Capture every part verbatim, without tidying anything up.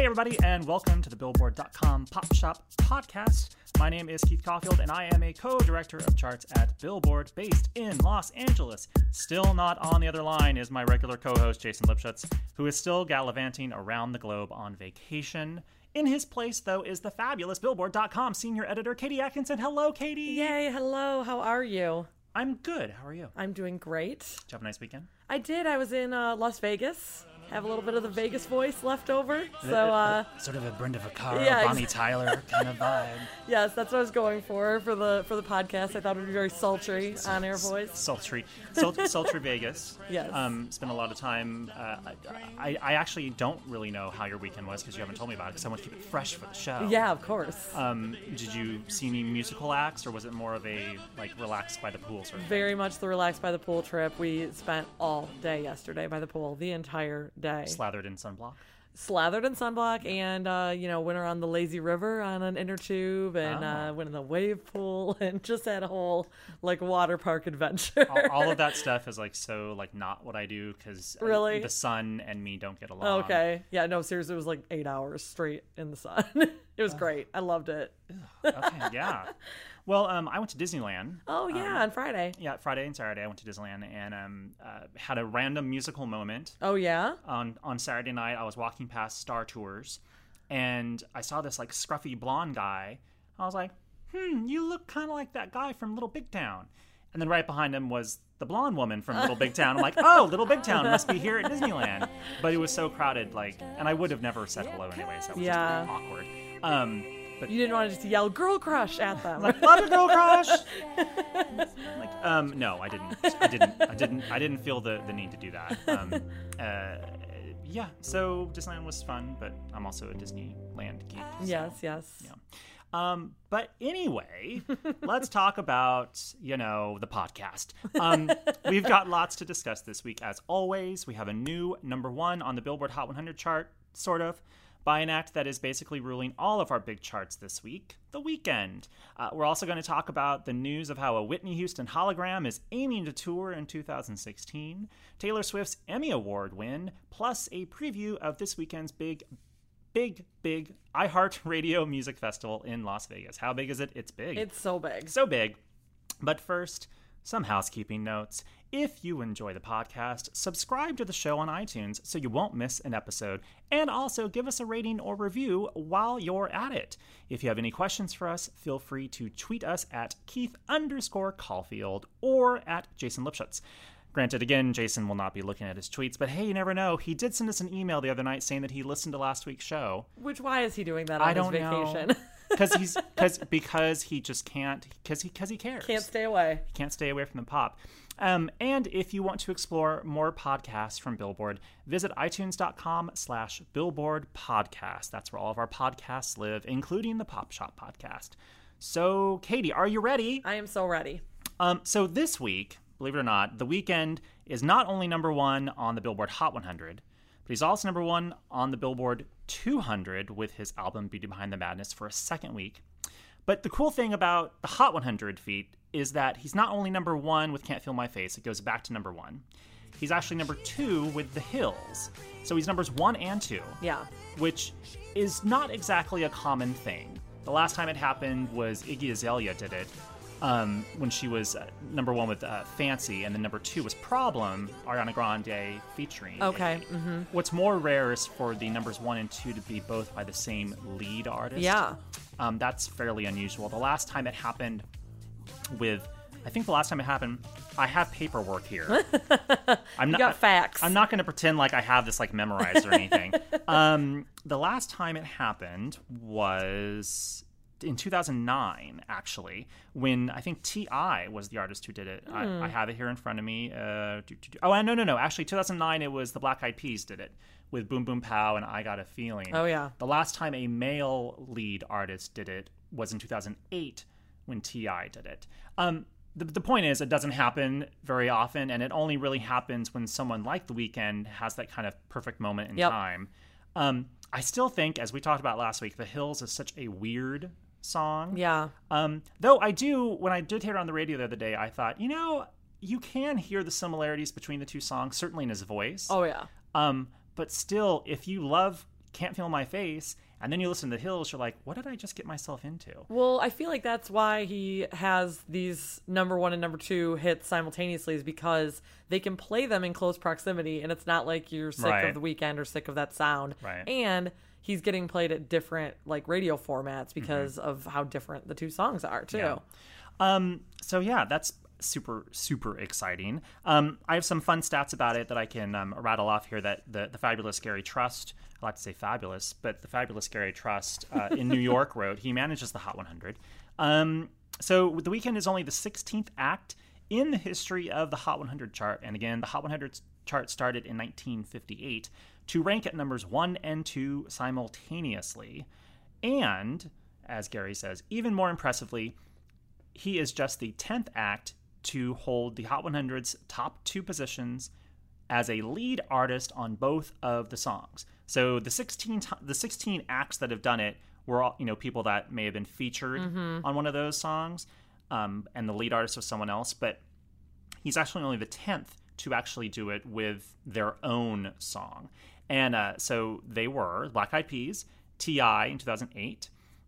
Hey everybody, and welcome to the Billboard dot com Pop Shop Podcast. My name is Keith Caulfield, and I am a co-director of charts at Billboard, based in Los Angeles. Still not on the other line is my regular co-host, Jason Lipschutz, who is still gallivanting around the globe on vacation. In his place, though, is the fabulous Billboard dot com senior editor, Katie Atkinson. Hello, Katie. Yay, hello. How are you? I'm good. How are you? I'm doing great. Did you have a nice weekend? I did. I was in uh, Las Vegas. Have a little bit of the Vegas voice left over. So, uh... Sort of a Brenda Vaccaro, yeah, Bonnie Tyler kind of vibe. Yes, that's what I was going for for the for the podcast. I thought it would be very sultry on-air voice. Sultry. Sul- sultry Vegas. Yes. Um, spent a lot of time. Uh, I, I actually don't really know how your weekend was because you haven't told me about it because I want to keep it fresh for the show. Yeah, of course. Um, did you see any musical acts or was it more of a like relaxed by the pool sort of Very thing? much the relaxed by the pool trip. We spent all day yesterday by the pool, the entire day. Slathered in sunblock? Slathered in sunblock and, uh, you know, went around the lazy river on an inner tube and Oh. uh, went in the wave pool and just had a whole, like, water park adventure. all, all of that stuff is like so like not what I do because Really? the sun and me don't get along. Okay. Yeah, no, seriously, it was like eight hours straight in the sun. It was great. I loved it. Okay, yeah. Well, um, I went to Disneyland. Oh, yeah, Um, on Friday. Yeah, Friday and Saturday I went to Disneyland and um, uh, had a random musical moment. Oh, yeah? On on Saturday night, I was walking past Star Tours, and I saw this like scruffy blonde guy. I was like, "Hmm, you look kind of like that guy from Little Big Town." And then right behind him was the blonde woman from Little Big Town. I'm like, "Oh, Little Big Town must be here at Disneyland." But it was so crowded, like, and I would have never said hello anyway, so it was Yeah. just awkward. Um, but You didn't want to just yell girl crush at them. like, love your girl crush. Like, um, no, I didn't. I didn't. I didn't. I didn't feel the, the need to do that. Um, uh, yeah. So Disneyland was fun, but I'm also a Disneyland geek. So, Yes, yes. Yeah. Um, but anyway, let's talk about, you know, the podcast. Um, we've got lots to discuss this week. As always, we have a new number one on the Billboard Hot one hundred chart, sort of, by an act that is basically ruling all of our big charts this week, The Weeknd. Uh, we're also going to talk about the news of how a Whitney Houston hologram is aiming to tour in two thousand sixteen, Taylor Swift's Emmy Award win, plus a preview of this weekend's big, big, big iHeartRadio Music Festival in Las Vegas. How big is it? It's big. It's so big. So big. But first, some housekeeping notes. If you enjoy the podcast, subscribe to the show on iTunes so you won't miss an episode, and also give us a rating or review while you're at it. If you have any questions for us, feel free to tweet us at Keith underscore Caulfield or at Jason Lipschutz. Granted, again, Jason will not be looking at his tweets, but hey, you never know. He did send us an email the other night saying that he listened to last week's show. Which, why is he doing that on I don't his vacation? know. Because he's because because he just can't because he because he cares. Can't stay away. He can't stay away from the pop. Um, and if you want to explore more podcasts from Billboard, visit itunes.com slash Billboard Podcast. That's where all of our podcasts live, including the Pop Shop Podcast. So, Katie, are you ready? I am so ready. Um, so this week, believe it or not, The Weeknd is not only number one on the Billboard Hot one hundred, but he's also number one on the Billboard two hundred with his album Beauty Behind the Madness for a second week. But the cool thing about the Hot one hundred feat is that he's not only number one with Can't Feel My Face, it goes back to number one. He's actually number two with The Hills. So he's numbers one and two. Yeah. Which is not exactly a common thing. The last time it happened was Iggy Azalea did it. Um, when she was uh, number one with uh, Fancy, and then number two was Problem, Ariana Grande featuring Okay. Iggy. Mm-hmm. What's more rare is for the numbers one and two to be both by the same lead artist. Yeah. Um, that's fairly unusual. The last time it happened with, I think the last time it happened, I have paperwork here. I'm You not, got facts. I'm not going to pretend like I have this like memorized or anything. um, the last time it happened was in two thousand nine, actually, when I think T I was the artist who did it. Hmm. I, I have it here in front of me. Uh, do, do, do. Oh, no, no, no. Actually, two thousand nine, it was the Black Eyed Peas did it with Boom Boom Pow and I Got a Feeling. Oh, yeah. The last time a male lead artist did it was in two thousand eight when T I did it. Um, the, the point is, it doesn't happen very often, and it only really happens when someone like The Weeknd has that kind of perfect moment in Yep. time. Um, I still think, as we talked about last week, The Hills is such a weird song. Yeah. Um, though I do, when I did hear it on the radio the other day, I thought, you know, you can hear the similarities between the two songs, certainly in his voice. Oh, yeah. Um, but still, if you love Can't Feel My Face, and then you listen to The Hills, you're like, what did I just get myself into? Well, I feel like that's why he has these number one and number two hits simultaneously, is because they can play them in close proximity, and it's not like you're sick Right. of The Weeknd or sick of that sound. Right. And he's getting played at different like radio formats because Mm-hmm. of how different the two songs are too. Yeah. Um, so yeah, that's super, super exciting. Um, I have some fun stats about it that I can um, rattle off here that the, the Fabulous Gary Trust, I like to say fabulous, but the Fabulous Gary Trust uh, in New York wrote. He manages the Hot one hundred. Um, so The Weeknd is only the sixteenth act in the history of the Hot one hundred chart. And again, the Hot one hundred chart started in nineteen fifty-eight to rank at numbers one and two simultaneously. And, as Gary says, even more impressively, he is just the tenth act to hold the Hot one hundred's top two positions as a lead artist on both of the songs. So the sixteen t- the sixteen acts that have done it were all, you know, people that may have been featured Mm-hmm. on one of those songs, um, and the lead artist was someone else. But he's actually only the tenth to actually do it with their own song. And uh, so they were Black Eyed Peas, T I in two thousand eight,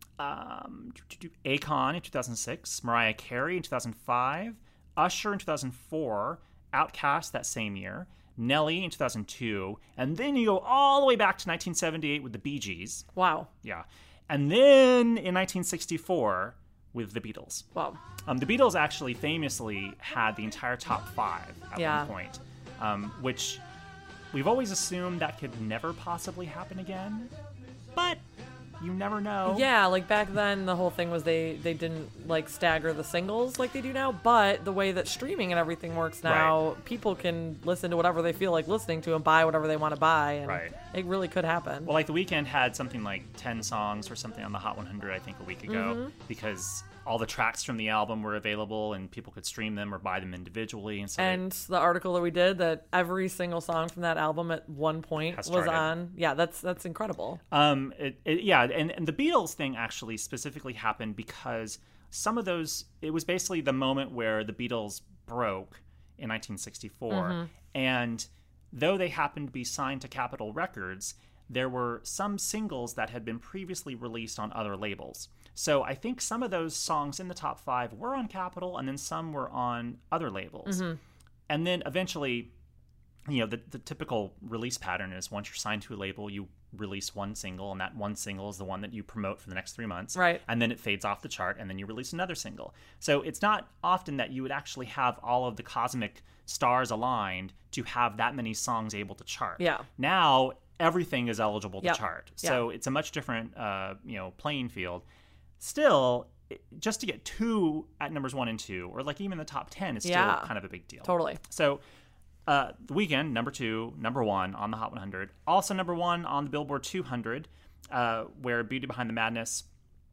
um, Akon in two thousand six, Mariah Carey in two thousand five, Usher in two thousand four, Outkast that same year, Nelly in two thousand two, and then you go all the way back to nineteen seventy-eight with the Bee Gees. Wow. Yeah. And then in nineteen sixty-four with the Beatles. Wow. Um, the Beatles actually famously had the entire top five at Yeah. one point, um, which we've always assumed that could never possibly happen again, but you never know. Yeah, like back then the whole thing was they they didn't like stagger the singles like they do now, but the way that streaming and everything works now, Right. people can listen to whatever they feel like listening to and buy whatever they want to buy, and Right. it really could happen. Well, like The Weeknd had something like ten songs or something on the Hot one hundred, I think, a week ago, Mm-hmm. because all the tracks from the album were available and people could stream them or buy them individually. And so they- And the article that we did, that every single song from that album at one point Has was charted. on. Yeah, that's that's incredible. Um, it, it, yeah, and, and the Beatles thing actually specifically happened because some of those, it was basically the moment where the Beatles broke in nineteen sixty-four. And though they happened to be signed to Capitol Records, there were some singles that had been previously released on other labels. So I think some of those songs in the top five were on Capitol, and then some were on other labels. And then eventually, you know, the, the typical release pattern is once you're signed to a label, you release one single, and that one single is the one that you promote for the next three months. Right. And then it fades off the chart, and then you release another single. So it's not often that you would actually have all of the cosmic stars aligned to have that many songs able to chart. Yeah. Now, everything is eligible to Yep. chart. So it's a much different, uh, you know, playing field. Still, it- just to get two at numbers one and two, or like even the top ten, is still Yeah. kind of a big deal. Totally. So, uh, The Weeknd, number two, number one on the Hot one hundred. Also number one on the Billboard two hundred, uh, where Beauty Behind the Madness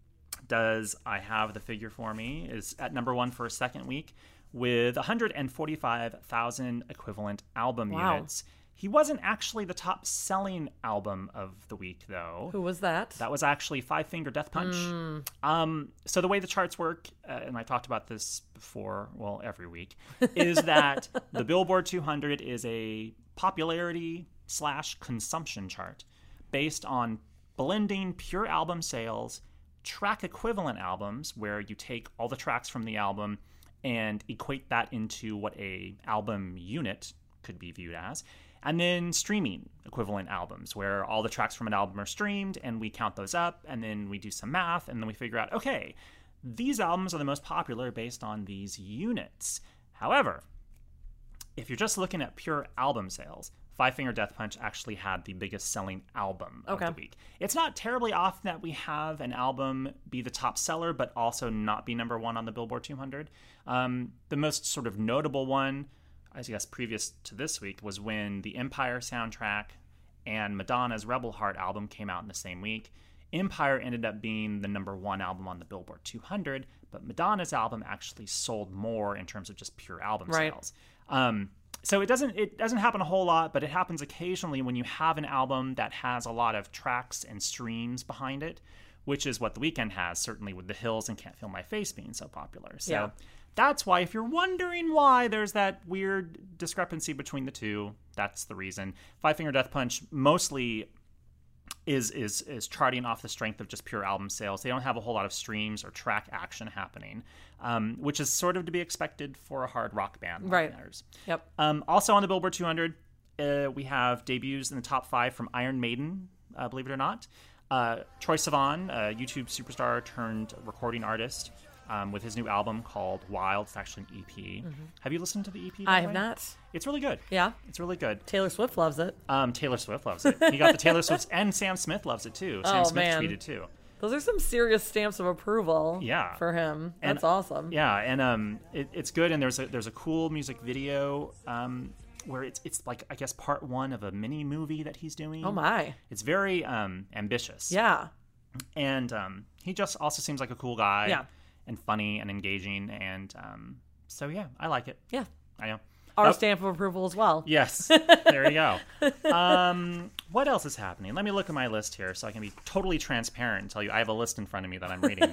does, I have the figure for me, is at number one for a second week with one hundred forty-five thousand equivalent album Wow. units. He wasn't actually the top selling album of the week, though. Who was that? That was actually Five Finger Death Punch. Um, so the way the charts work, uh, and I talked about this before, well, every week, is that the Billboard two hundred is a popularity slash consumption chart based on blending pure album sales, track equivalent albums, where you take all the tracks from the album and equate that into what a album unit could be viewed as, and then streaming equivalent albums, where all the tracks from an album are streamed, and we count those up, and then we do some math, and then we figure out, okay, these albums are the most popular based on these units. However, if you're just looking at pure album sales, Five Finger Death Punch actually had the biggest selling album Okay. of the week. It's not terribly often that we have an album be the top seller, but also not be number one on the Billboard two hundred. Um, the most sort of notable one, I guess previous to this week, was when the Empire soundtrack and Madonna's Rebel Heart album came out in the same week. Empire ended up being the number one album on the Billboard two hundred, but Madonna's album actually sold more in terms of just pure album Right. sales. Um, so it doesn't it doesn't happen a whole lot, but it happens occasionally when you have an album that has a lot of tracks and streams behind it, which is what The Weeknd has, certainly with The Hills and Can't Feel My Face being so popular. So Yeah. that's why, if you're wondering why there's that weird discrepancy between the two, that's the reason. Five Finger Death Punch mostly is is is charting off the strength of just pure album sales. They don't have a whole lot of streams or track action happening, um, which is sort of to be expected for a hard rock band like Right. theirs. Yep. Um, also on the Billboard two hundred, uh, we have debuts in the top five from Iron Maiden, uh, believe it or not. Uh, Troye Sivan, a YouTube superstar turned recording artist, um, with his new album called Wild. It's actually an E P. Mm-hmm. Have you listened to the E P? by I the have way? not. It's really good. Yeah. It's really good. Taylor Swift loves it. Um, Taylor Swift loves it. You got the Taylor Swift, and Sam Smith loves it too. Sam Oh, Smith man. tweeted too. Those are some serious stamps of approval. Yeah. For him. And- That's awesome. Yeah, and um, it, it's good. And there's a there's a cool music video um, where it's it's like I guess part one of a mini movie that he's doing. Oh my. It's very um ambitious. Yeah. And um, he just also seems like a cool guy. Yeah. And funny and engaging, and um, so yeah, I like it. Yeah. I know. Our Oh, stamp of approval as well. Yes, there you go. Um, what else is happening? Let me look at my list here so I can be totally transparent and tell you I have a list in front of me that I'm reading.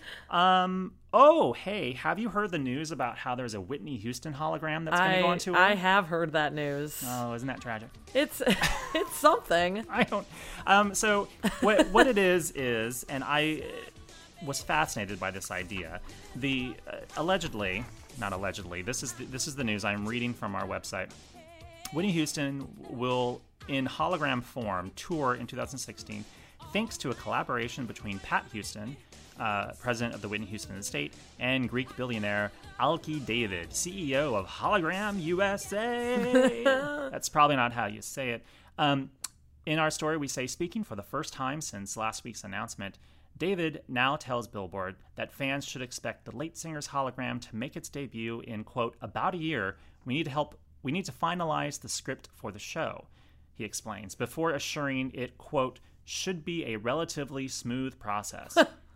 um, oh, hey, have you heard the news about how there's a Whitney Houston hologram that's going to I, go on tour? I have heard that news. Oh, isn't that tragic? It's it's something. I don't. Um, so what what it is is, and I was fascinated by this idea. The uh, allegedly, not allegedly, this is the, this is the news I'm reading from our website. Whitney Houston will, in hologram form, tour in two thousand sixteen, thanks to a collaboration between Pat Houston, uh, president of the Whitney Houston estate, and Greek billionaire Alki David, C E O of Hologram U S A. That's probably not how you say it. Um, in our story, we say, speaking for the first time since last week's announcement, David now tells Billboard that fans should expect the late singer's hologram to make its debut in, quote, about a year. We need to help. We need to finalize the script for the show, he explains, before assuring it, quote, should be a relatively smooth process.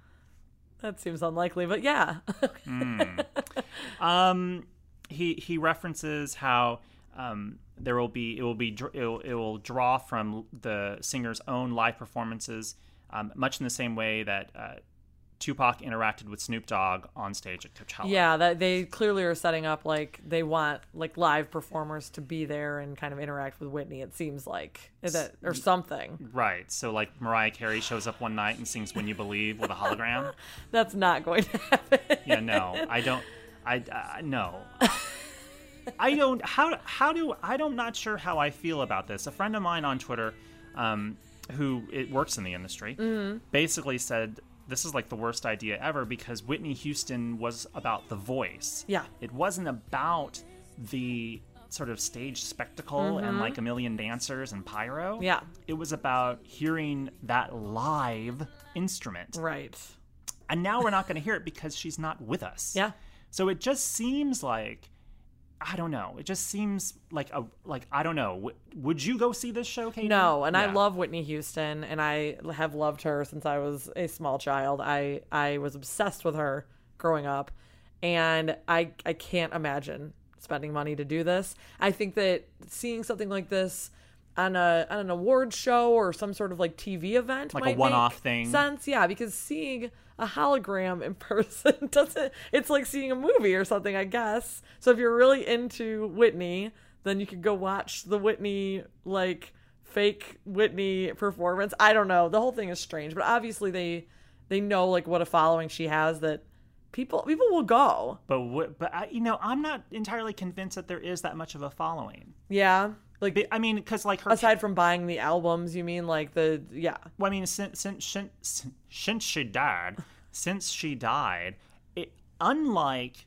That seems unlikely, but yeah. mm. Um, he he references how um, there will be it will be it will, it will draw from the singer's own live performances, um, much in the same way that uh, Tupac interacted with Snoop Dogg on stage at Coachella. Yeah, that they clearly are setting up like they want like live performers to be there and kind of interact with Whitney. It seems like that or something. Right. So like Mariah Carey shows up one night and sings "When You Believe" with a hologram. That's not going to happen. Yeah, no, I don't. I, I no. I don't. How how do I don't not sure how I feel about this. A friend of mine on Twitter, um, who it works in the industry, mm-hmm. basically said this is like the worst idea ever because Whitney Houston was about the voice. Yeah, it wasn't about the sort of stage spectacle mm-hmm. and like a million dancers and pyro. Yeah, it was about hearing that live instrument. Right. And now we're not going to hear it because she's not with us. Yeah. So it just seems like, I don't know. It just seems like a like I don't know. W- would you go see this show, Katie? No, and yeah. I love Whitney Houston, and I have loved her since I was a small child. I I was obsessed with her growing up, and I I can't imagine spending money to do this. I think that seeing something like this on a on an awards show or some sort of like T V event, like might a one-off make thing, sense. Yeah, because seeing a hologram in person doesn't. It's like seeing a movie or something, I guess. So if you're really into Whitney, then you could go watch the Whitney like fake Whitney performance. I don't know. The whole thing is strange, but obviously they they know like what a following she has that people people will go. But w- but I, you know, I'm not entirely convinced that there is that much of a following. Yeah. Like, I mean, because like her aside from buying the albums, you mean like the yeah. Well, I mean, since since since, since she died, since she died, it, unlike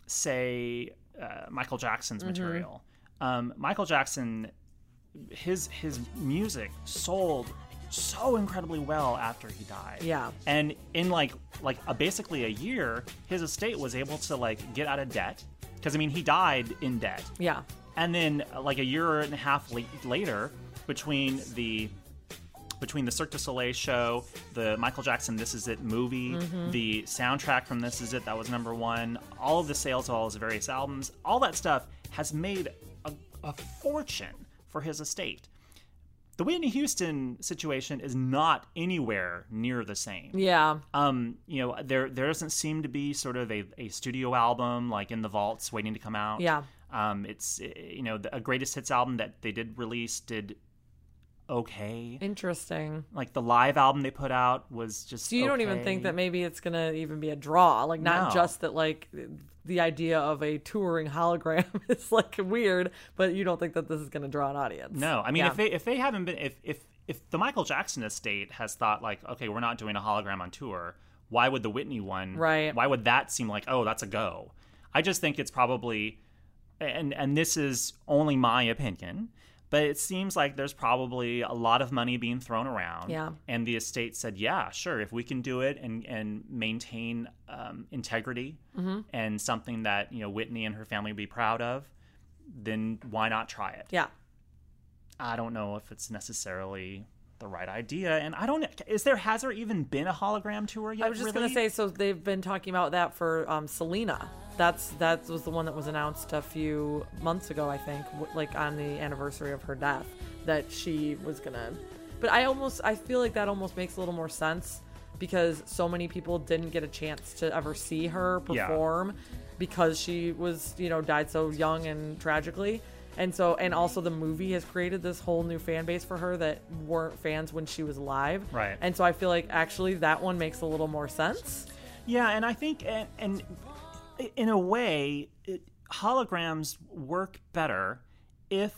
say uh, Michael Jackson's material, mm-hmm. um, Michael Jackson, his his music sold so incredibly well after he died. Yeah, and in like like a, basically a year, his estate was able to like get out of debt because I mean he died in debt. Yeah. And then, like a year and a half la- later, between the between the Cirque du Soleil show, the Michael Jackson "This Is It" movie, mm-hmm. the soundtrack from "This Is It" that was number one, all of the sales of all his various albums, all that stuff has made a, a fortune for his estate. The Whitney Houston situation is not anywhere near the same. Yeah. Um, you know, there there doesn't seem to be sort of a, a studio album like in the vaults waiting to come out. Yeah. Um, it's, you know, a greatest hits album that they did release did okay. Interesting. Like the live album they put out was just So you don't even okay. think that maybe it's going to even be a draw? Like, not No. just that, like, the idea of a touring hologram is, like, weird, but you don't think that this is going to draw an audience? No. I mean, Yeah. if they if they haven't been... If, if, if the Michael Jackson estate has thought, like, okay, we're not doing a hologram on tour, why would the Whitney one... Right. Why would that seem like, oh, that's a go? I just think it's probably... And, and this is only my opinion... But it seems like there's probably a lot of money being thrown around. Yeah. And the estate said, yeah, sure, if we can do it and, and maintain um, integrity Mm-hmm. and something that, you know, Whitney and her family would be proud of, then why not try it? Yeah. I don't know if it's necessarily the right idea. And I don't is there has there even been a hologram tour yet? I was just really? going to say, so they've been talking about that for um, Selena. That's that was the one that was announced a few months ago, I think, w- like on the anniversary of her death, that she was gonna. But I almost I feel like that almost makes a little more sense because so many people didn't get a chance to ever see her Yeah. perform because she was, you know, died so young and tragically. And so, and also the movie has created this whole new fan base for her that weren't fans when she was alive. Right. And so I feel like actually that one makes a little more sense. Yeah, and I think, and, and in a way, it, holograms work better if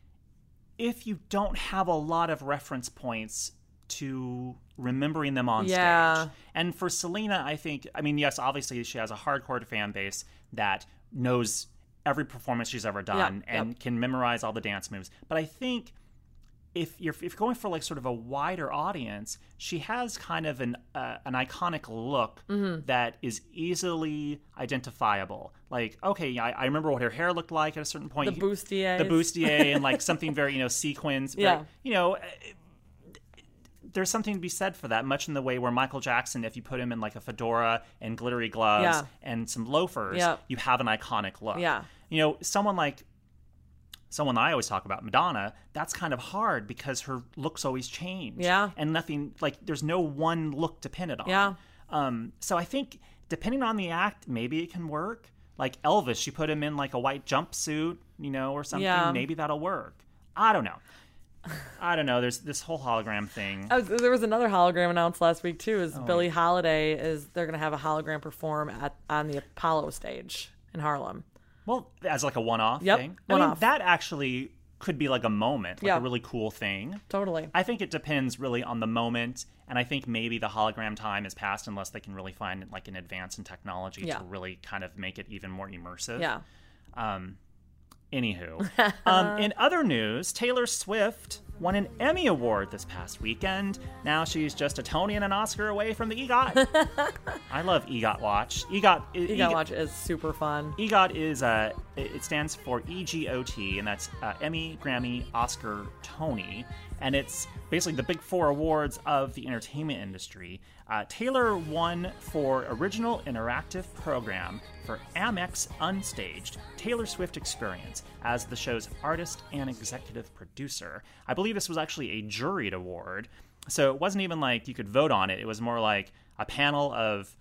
if you don't have a lot of reference points to remembering them on Yeah. stage. And for Selena, I think, I mean, yes, obviously she has a hardcore fan base that knows every performance she's ever done Yeah, and yep. can memorize all the dance moves. But I think if you're if you're going for like sort of a wider audience, she has kind of an uh, an iconic look Mm-hmm. that is easily identifiable. Like, okay, I, I remember what her hair looked like at a certain point. The bustiers. the bustier, and like something very, you know, sequins. Very, Yeah. you know. There's something to be said for that, much in the way where Michael Jackson, if you put him in like a fedora and glittery gloves Yeah. and some loafers, Yeah. you have an iconic look. Yeah. You know, someone like someone I always talk about, Madonna, that's kind of hard because her looks always change. Yeah. And nothing, like, there's no one look dependent on. Yeah. Um, so I think depending on the act, maybe it can work. Like Elvis, she put him in like a white jumpsuit, you know, or something. Yeah. Maybe that'll work. I don't know. I don't know. There's this whole hologram thing. Oh, there was another hologram announced last week too. Is Oh, Billie Holiday is they're gonna have a hologram perform at on the Apollo stage in Harlem. Well, as like a one-off Yep, thing. I mean, one-off. that actually could be like a moment, like Yeah. a really cool thing. Totally. I think it depends really on the moment, and I think maybe the hologram time is past unless they can really find like an advance in technology Yeah. to really kind of make it even more immersive. Yeah. Um, anywho, um, in other news, Taylor Swift won an Emmy Award this past weekend. Now she's just a Tony and an Oscar away from the EGOT. I love EGOT Watch. EGOT, You gotta watch it. It's super fun. EGOT is uh, it stands for E G O T, and that's uh, Emmy, Grammy, Oscar, Tony, and it's basically the big four awards of the entertainment industry. Uh, Taylor won for Original Interactive Program for Amex Unstaged, Taylor Swift Experience, as the show's artist and executive producer. I believe this was actually a juried award, so it wasn't even like you could vote on it. It was more like a panel of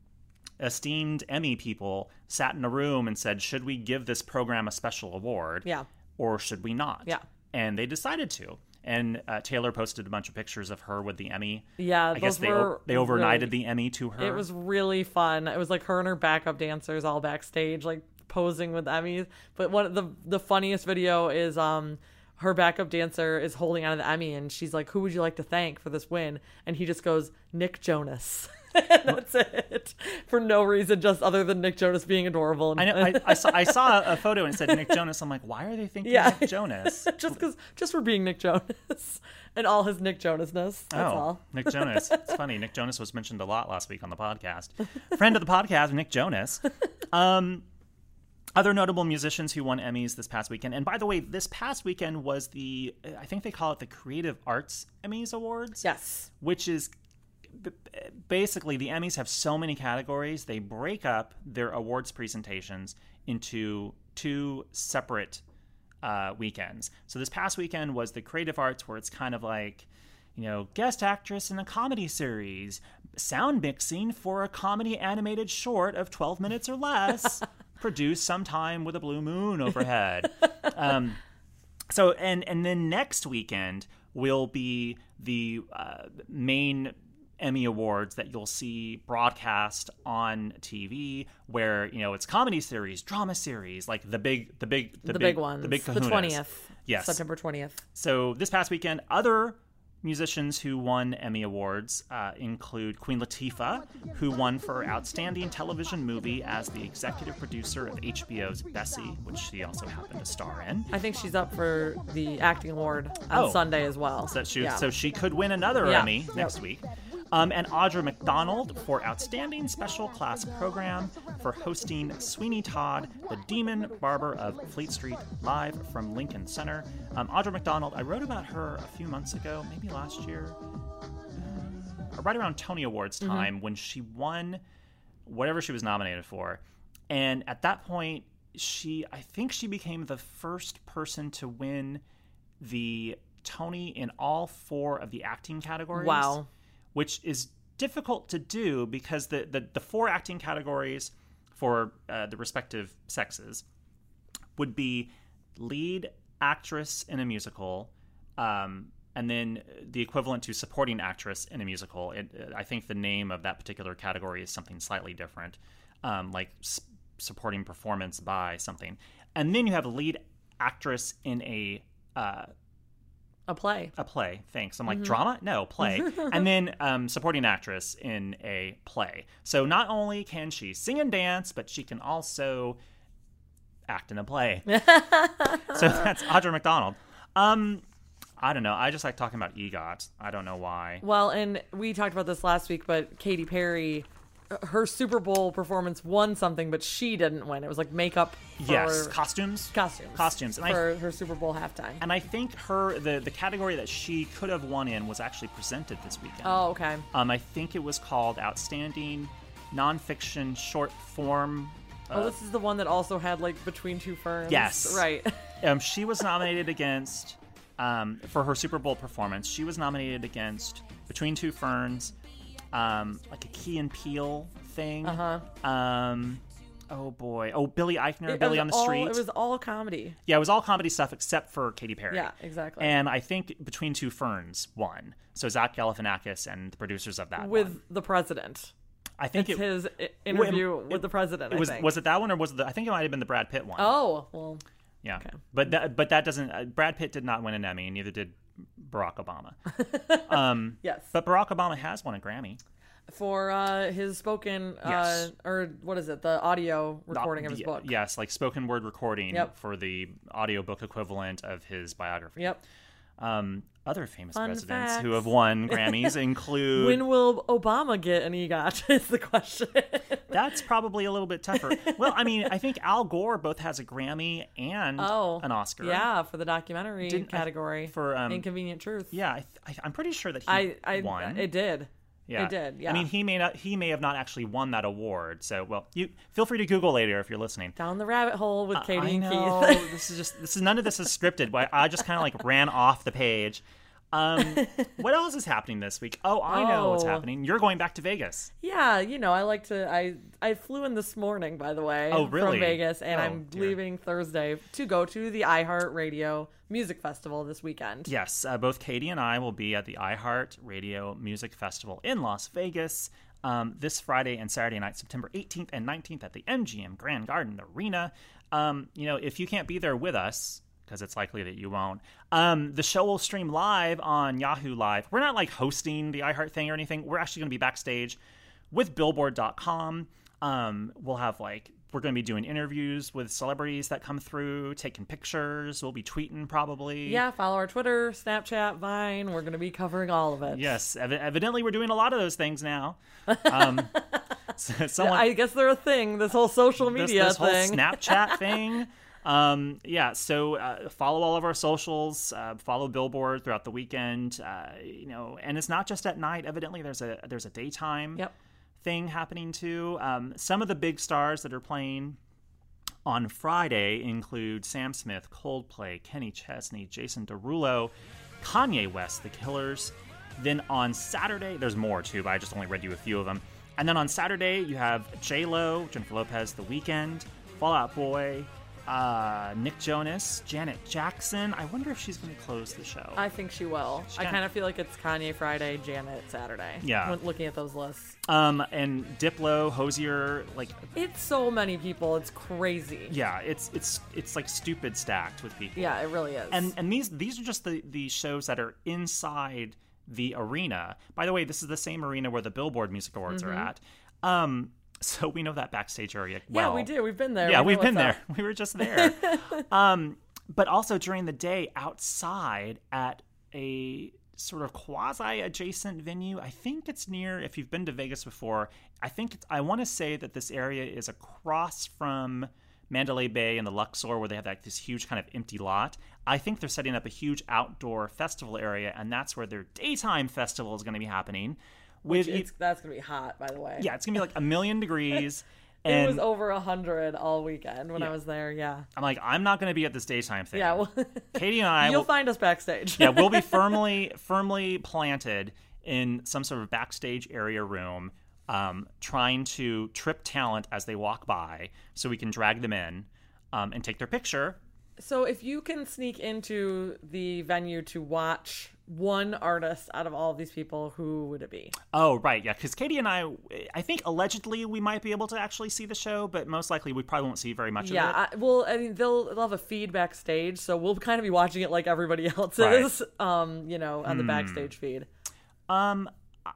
esteemed Emmy people sat in a room and said, should we give this program a special award? Yeah. Or should we not? Yeah. And they decided to. And uh, Taylor posted a bunch of pictures of her with the Emmy. Yeah, I guess those they were they overnighted really- the Emmy to her. It was really fun. It was like her and her backup dancers all backstage, like posing with Emmys. But one of the the funniest video is um her backup dancer is holding out of the Emmy, and she's like, "Who would you like to thank for this win?" And he just goes, "Nick Jonas." And that's it, for no reason, just other than Nick Jonas being adorable. And, I know. I, I saw I saw a photo and it said Nick Jonas. I'm like, why are they thinking Yeah. Nick Jonas? just because, just for being Nick Jonas and all his Nick Jonasness. That's oh, all. Nick Jonas. It's funny. Nick Jonas was mentioned a lot last week on the podcast. Friend of the podcast, Nick Jonas. Um, other notable musicians who won Emmys this past weekend. And by the way, this past weekend was the, I think they call it the Creative Arts Emmys Awards. Yes. Which is b- basically the Emmys have so many categories. They break up their awards presentations into two separate uh, weekends. So this past weekend was the Creative Arts, where it's kind of like, you know, guest actress in a comedy series, sound mixing for a comedy animated short of twelve minutes or less, produced sometime with a blue moon overhead. um, so, and and then next weekend will be the uh, main Emmy Awards that you'll see broadcast on T V, where you know it's comedy series, drama series, like the big, the big, the, The big, big ones. the big The kahunas. twentieth. Yes, September twentieth. So this past weekend, other musicians who won Emmy Awards uh, include Queen Latifah, who won for Outstanding Television Movie as the executive producer of H B O's Bessie, which she also happened to star in. I think she's up for the acting award on Oh. Sunday as well. So she, Yeah. so she could win another Yeah. Emmy Yep. next week. Um, and Audra McDonald for Outstanding Special Class Program for hosting Sweeney Todd, the Demon Barber of Fleet Street, live from Lincoln Center. Um, Audra McDonald, I wrote about her a few months ago, maybe last year, uh, right around Tony Awards time, mm-hmm. when she won whatever she was nominated for. And at that point, she, I think she became the first person to win the Tony in all four of the acting categories. Wow. Which is difficult to do because the, the, the four acting categories for uh, the respective sexes would be lead actress in a musical, um, and then the equivalent to supporting actress in a musical. It, I think the name of that particular category is something slightly different, um, like s- supporting performance by something. And then you have lead actress in a... Uh, A play. A play, thanks. I'm like, mm-hmm. drama? No, play. And then um, supporting actress in a play. So not only can she sing and dance, but she can also act in a play. So that's Audra McDonald. Um, I don't know. I just like talking about EGOT. I don't know why. Well, and we talked about this last week, but Katy Perry, her Super Bowl performance won something, but she didn't win. It was like makeup for... Yes, costumes. Costumes. Costumes. And for I, her Super Bowl halftime. And I think her the, the category that she could have won in was actually presented this weekend. Oh, okay. Um, I think it was called Outstanding Nonfiction Short Form. Uh, oh, this is the one that also had, like, Between Two Ferns. Yes. Right. um, she was nominated against, um, for her Super Bowl performance, she was nominated against Between Two Ferns, um, like a Key and Peele thing. Uh-huh. Um, oh, boy. Oh, Billy Eichner, It Billy was on the all- Street. It was all comedy. Yeah, it was all comedy stuff except for Katy Perry. Yeah, exactly. And I think Between Two Ferns won. So Zach Galifianakis and the producers of that With won. the president. I think It's it, his i- interview it- with the president, it was, I think. Was it that one or was it the, I think it might have been the Brad Pitt one. Oh, well. Yeah. Okay. But that, but that doesn't, uh, Brad Pitt did not win an Emmy, and neither did Barack Obama. um, Yes. But Barack Obama has won a Grammy. For uh, his spoken, uh, Yes. or what is it, the audio recording of his The- book. Yes, like spoken word recording Yep. for the audiobook equivalent of his biography. Yep. Um, other famous Fun presidents facts. who have won Grammys include... When will Obama get an EGOT is the question. That's probably a little bit tougher. Well, I mean, I think Al Gore both has a Grammy and Oh, an Oscar. Yeah, for the documentary Didn't I- category. for, um, Inconvenient Truth. Yeah, I, I, I'm pretty sure that he I, I, won. It did. Yeah. It did, yeah. I mean, he may not. He may have not actually won that award. So, well, you feel free to Google later if you're listening. Down the rabbit hole with Katie I and know. Keith. this is just. This is none of this is scripted. But I just kind of like ran off the page. Um, what else is happening this week? Oh, I know what's Oh. happening. You're going back to Vegas. Yeah, you know, I like to. I I flew in this morning, by the way. Oh, really? From Vegas, and Oh, I'm dear. leaving Thursday to go to the iHeartRadio Music Festival this weekend. Yes, uh, both Katie and I will be at the iHeart Radio Music Festival in Las Vegas um, this Friday and Saturday night, September eighteenth and nineteenth at the M G M Grand Garden Arena. Um, you know, if you can't be there with us, because it's likely that you won't, um, the show will stream live on Yahoo Live. We're not like hosting the iHeart thing or anything. We're actually going to be backstage with Billboard dot com. Um, we'll have like, we're going to be doing interviews with celebrities that come through, taking pictures. We'll be tweeting probably. Yeah, follow our Twitter, Snapchat, Vine. We're going to be covering all of it. Yes, ev- evidently we're doing a lot of those things now. Um, so- someone, I guess they're a thing, this whole social this, media this whole thing. Snapchat thing. Um, yeah, so uh, follow all of our socials. Uh, follow Billboard throughout the weekend. Uh, you know, and it's not just at night. Evidently, there's a there's a daytime Yep. thing happening too. Um, some of the big stars that are playing on Friday include Sam Smith, Coldplay, Kenny Chesney, Jason Derulo, Kanye West, The Killers. Then on Saturday, there's more too, but I just only read you a few of them. And then on Saturday, you have J-Lo, Jennifer Lopez, The Weeknd, Fall Out Boy, uh, Nick Jonas, Janet Jackson. I wonder if she's going to close the show. I think she will. She I kinda- kind of feel like it's Kanye Friday, Janet Saturday. Yeah. when looking at those lists. Um, and Diplo, Hosier, like, It's so many people. It's crazy. yeah, it's it's it's like stupid stacked with people. Yeah, it really is. And and these these are just the the shows that are inside the arena. By the way, this is the same arena where the Billboard Music Awards Mm-hmm. are at. Um, so we know that backstage area well. yeah, we do. We've been there. Yeah, We know we've been what's there. up. We were just there. um, but also during the day outside at a sort of quasi-adjacent venue. I think it's near, if you've been to Vegas before, I think it's, I want to say that this area is across from Mandalay Bay and the Luxor, where they have like this huge kind of empty lot. I think they're setting up a huge outdoor festival area, and that's where their daytime festival is going to be happening. With It's, that's going to be hot, by the way. yeah, it's going to be like a million degrees. It And was over one hundred all weekend when Yeah. I was there, yeah. I'm like, I'm not going to be at this daytime thing. Yeah, well, Katie and I you'll will, find us backstage. yeah, we'll be firmly, firmly planted in some sort of backstage area room, um, trying to trip talent as they walk by, so we can drag them in um, and take their picture. So if you can sneak into the venue to watch one artist out of all of these people, who would it be? Oh, right, yeah, because Katie and I, I think allegedly we might be able to actually see the show, but most likely we probably won't see very much Yeah, of it. I, well, I mean, they'll, they'll have a feed backstage, so we'll kind of be watching it like everybody else is, um, you know, on the backstage feed. Um,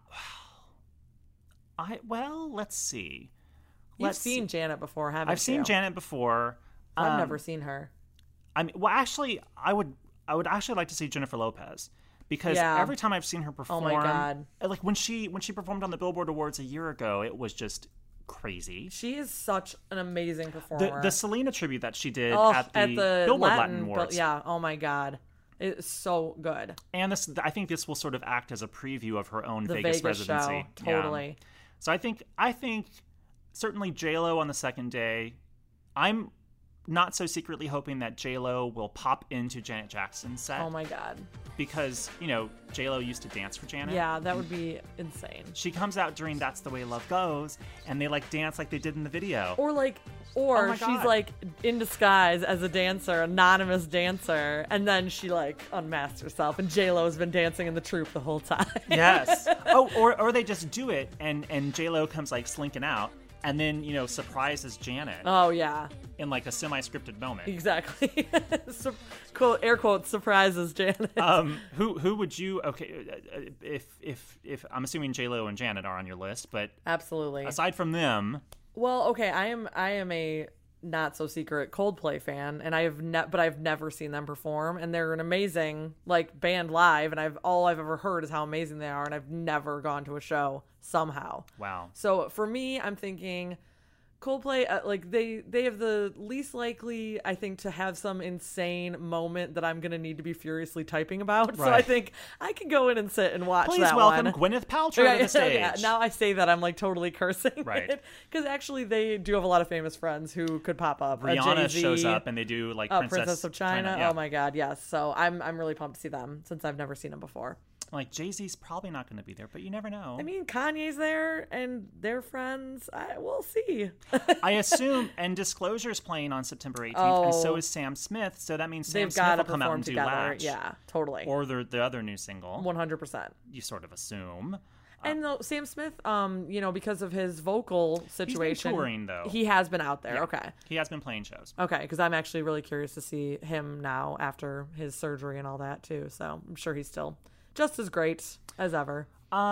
I well, let's see. You've Let's seen see. Janet before, haven't I've you? seen Janet before. I've Um, never seen her. I mean, well, actually, I would, I would actually like to see Jennifer Lopez, because Yeah. every time I've seen her perform, Oh my God. like when she when she performed on the Billboard Awards a year ago, it was just crazy. She is such an amazing The performer. the Selena tribute that she did oh, at the, Billboard Latin, Bil- Awards, yeah, oh my God. It's so good. and this, I think this will sort of act as a preview of her own The Vegas, Vegas, residency. show, Yeah. totally. So I think I think certainly J-Lo on the second day. I'm not so secretly hoping that J-Lo will pop into Janet Jackson's set, Oh my God. because, you know, J-Lo used to dance for Janet. Yeah, that would be insane. She comes out during That's the Way Love Goes, and they like dance like they did in the video. Or like, or Oh my she's God. like in disguise as a dancer, anonymous dancer, and then she like unmasked herself, and J Lo has been dancing in the troupe the whole time. Yes. Oh, or or they just do it, and and J-Lo comes like slinking out, and then, you know, surprises Janet Oh yeah, in like a semi-scripted moment. exactly. Sur- quote air quotes surprises Janet. Um, who who would you? Okay, uh, if if if I'm assuming J-Lo and Janet are on your list, but Absolutely. aside from them, Well, okay, I am I am a not so secret Coldplay fan, and I have ne- but I've never seen them perform, and they're an amazing like band live, and I've all I've ever heard is how amazing they are, and I've never gone to a show somehow. wow. So for me, I'm thinking Coldplay, uh, like they they have the least likely, I think, to have some insane moment that I'm gonna need to be furiously typing about. So I Right. think I can go in and sit and watch Please that welcome one. Gwyneth Paltrow Yeah, to the stage. yeah, now I say that I'm like totally cursing, Right. Because actually, they do have a lot of famous friends who could pop up. Uh, Rihanna Jay-Z, shows up, and they do like uh, Princess, Princess of China. yeah. Oh my God, yes. So I'm I'm really pumped to see them since I've never seen them before. Like Jay-Z's probably not going to be there, but you never know. I mean, Kanye's there and they're friends. I we'll see. I assume, and Disclosure's playing on September eighteenth, and so Oh. is Sam Smith. So that means Sam They've Smith got will to come out perform and do together. Latch, Yeah, totally. or the the other new single. one hundred percent. You sort of assume. And though Sam Smith, um, you know, because of his vocal situation, touring, though. He has been out there. Yeah. Okay. He has been playing shows. Okay, because I'm actually really curious to see him now after his surgery and all that too. So I'm sure he's still just as great as ever.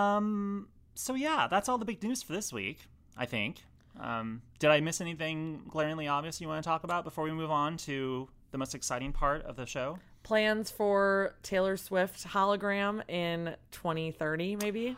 Um. So yeah, that's all the big news for this week, I think. Um. Did I miss anything glaringly obvious you want to talk about before we move on to the most exciting part of the show? Plans for Taylor Swift hologram in twenty thirty, maybe.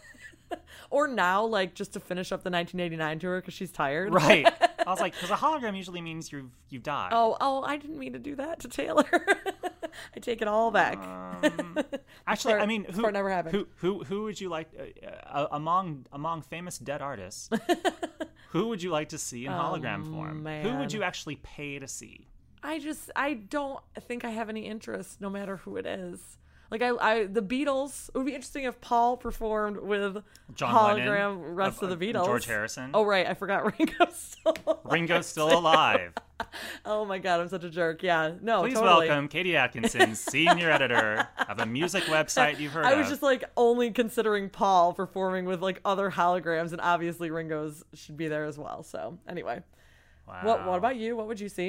Or now, like, just to finish up the nineteen eighty-nine tour because she's tired. Right. I was like, because a hologram usually means you've you've died. Oh, oh, I didn't mean to do that to Taylor. I take it all back. Um, actually, part- I mean, this who, part never happened. who who who would you like uh, uh, among among famous dead artists? Who would you like to see in hologram form? Who man. would you actually pay to see? I just, I don't think I have any interest, no matter who it is. Like I, I, the Beatles. It would be interesting if Paul performed with John hologram Lennon, rest of, of- the of Beatles. George Harrison. Oh right, I forgot Ringo's still alive. Ringo's still alive. Oh my god, I'm such a jerk. Yeah, no, Please totally. welcome Katie Atkinson, senior editor of a music website you've heard I of. was just like only considering Paul performing with like other holograms, and obviously Ringo's should be there as well. So anyway, wow. what what about you? What would you see?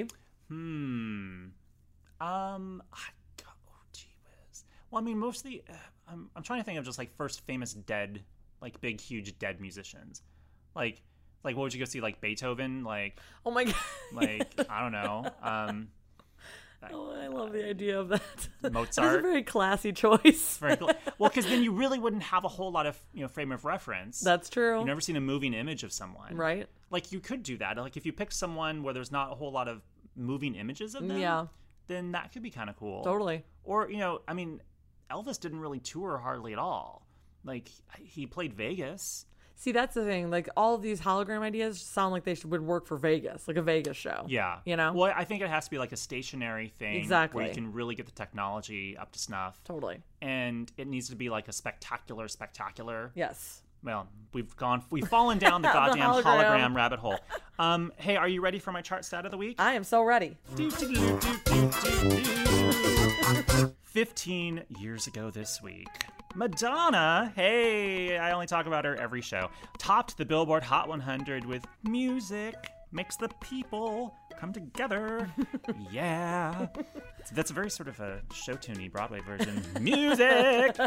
Hmm. Um. I, oh, gee whiz. Well, I mean, mostly, uh, I'm I'm trying to think of just like first famous dead, like big, huge dead musicians, like like what would you go see? Like Beethoven, like Oh my god. like I don't know. Um. Oh, I love the idea of that. That's a Mozart. very classy choice. Very cool. Well, because then you really wouldn't have a whole lot of you know frame of reference. That's true. You've never seen a moving image of someone, Right? Like you could do that. Like if you pick someone where there's not a whole lot of moving images of them, Yeah. then that could be kind of cool. Totally. Or you know, I mean, Elvis didn't really tour hardly at all. Like he played Vegas. See, that's the thing. Like all of these hologram ideas sound like they should, would work for Vegas, like a Vegas show. Yeah. You know? Well, I think it has to be like a stationary thing. Exactly. Where you can really get the technology up to snuff. Totally. And it needs to be like a spectacular, spectacular. Yes. Well, we've gone, we've fallen down the The goddamn hologram. hologram rabbit hole. Um, hey, are you ready for my chart stat of the week? I am so ready. Do, do, do, do, do, do, do. Fifteen years ago this week, Madonna, hey, I only talk about her every show, topped the Billboard Hot one hundred with Music Makes the People Come Together. Yeah. That's a very sort of a show-tuney Broadway version. Music!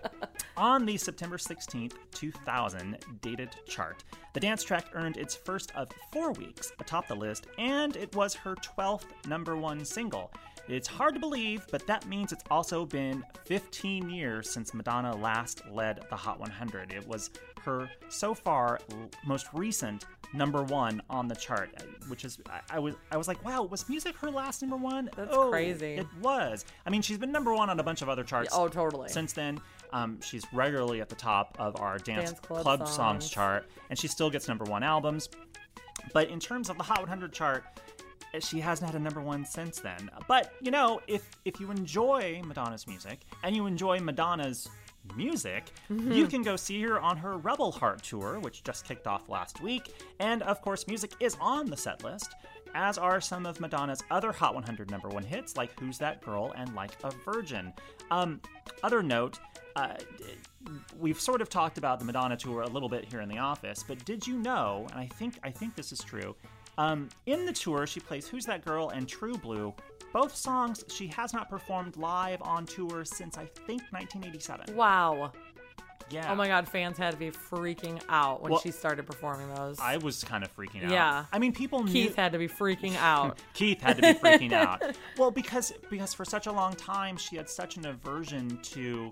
On the September sixteenth, two thousand dated chart, the dance track earned its first of four weeks atop the list, and it was her twelfth number one single. It's hard to believe, but that means it's also been fifteen years since Madonna last led the Hot one hundred. It was her, so far, l- most recent number one on the chart, which is, I, I was I was like, wow, was Music her last number one? That's Oh, crazy. It was. I mean, she's been number one on a bunch of other charts. Oh, totally. Since then, um, she's regularly at the top of our dance, Dance club club songs. songs. chart, and she still gets number one albums. But in terms of the Hot one hundred chart, she hasn't had a number one since then. But, you know, if if you enjoy Madonna's music, and you enjoy Madonna's music, Mm-hmm. you can go see her on her Rebel Heart tour, which just kicked off last week. And, of course, Music is on the set list, as are some of Madonna's other Hot one hundred number one hits, like Who's That Girl and Like a Virgin. Um, other note, uh, we've sort of talked about the Madonna tour a little bit here in the office, but did you know, and I think I think this is true, um, in the tour she plays Who's That Girl and True Blue, both songs she has not performed live on tour since I think nineteen eighty-seven. Wow. Yeah. Oh my god, fans had to be freaking out when Well, she started performing those. I was kind of freaking out. Yeah. I mean, people knew... Keith had to be freaking out. Keith had to be freaking out. Well, because because for such a long time she had such an aversion to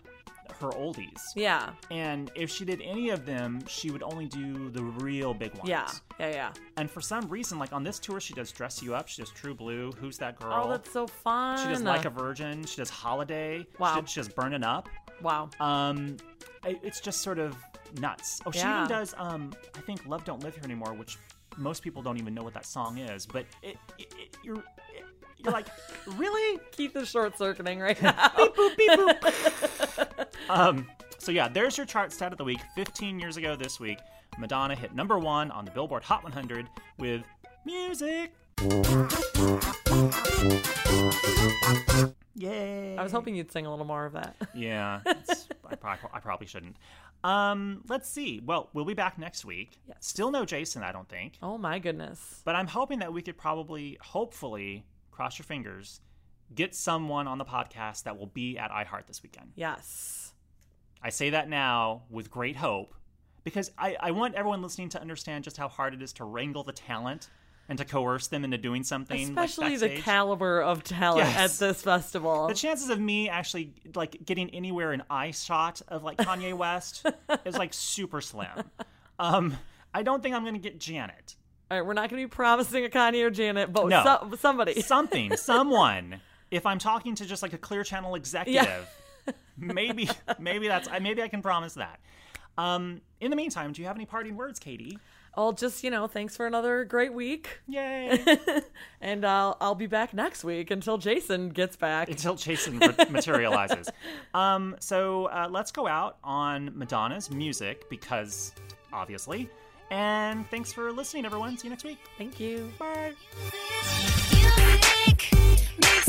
her oldies. Yeah. And if she did any of them, she would only do the real big ones. Yeah. Yeah, yeah. And for some reason, like on this tour, she does Dress You Up, she does True Blue, Who's That Girl? Oh, that's so fun. She does Like a Virgin, she does Holiday, Wow. she, did, she does Burnin' Up. Wow. Um, it- it's just sort of nuts. Oh, she Yeah. even does, um, I think Love Don't Live Here Anymore, which most people don't even know what that song is, but it, it, it, you're, it, you're like, really? Keith is short circuiting right now. Beep boop, beep boop. um, so yeah, there's your chart stat of the week. fifteen years ago this week, Madonna hit number one on the Billboard Hot one hundred with Music. Yay. I was hoping you'd sing a little more of that. Yeah, it's, I, probably, I probably shouldn't. Um, let's see. Well, we'll be back next week. Yes. Still no Jason, I don't think. Oh my goodness. But I'm hoping that we could probably, hopefully, cross your fingers, get someone on the podcast that will be at iHeart this weekend. Yes. I say that now with great hope because I, I want everyone listening to understand just how hard it is to wrangle the talent and to coerce them into doing something. Especially like the backstage. caliber of talent Yes. at this festival. The chances of me actually like getting anywhere in eye shot of like Kanye West is like super slim. Um, I don't think I'm going to get Janet. All right, we're not going to be promising a Kanye or Janet, but No. so- somebody. Something, someone. If I'm talking to just like a Clear Channel executive, maybe, maybe that's maybe I can promise that. Um, in the meantime, do you have any parting words, Katie? I'll just, you know, thanks for another great week. Yay! And I'll I'll be back next week until Jason gets back. Until Jason re- materializes. Um, so uh, let's go out on Madonna's music, because obviously. And thanks for listening, everyone. See you next week. Thank you. Bye. Music, music.